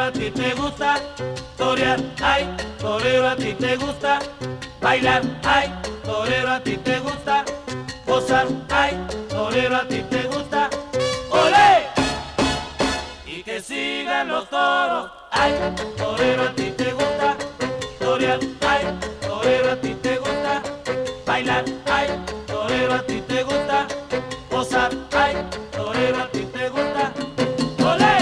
a ti te gusta torear, ay, torero a ti te gusta bailar, ay, torero a ti te gusta gozar, ay, torero a ti te gusta, ¡olé! Y que sigan los toros, ay, torero a ti te gusta torear, ay, torero a ti te gusta bailar, ay, torero a ti te gusta gozar, ay, torero a ti te gusta, ¡olé!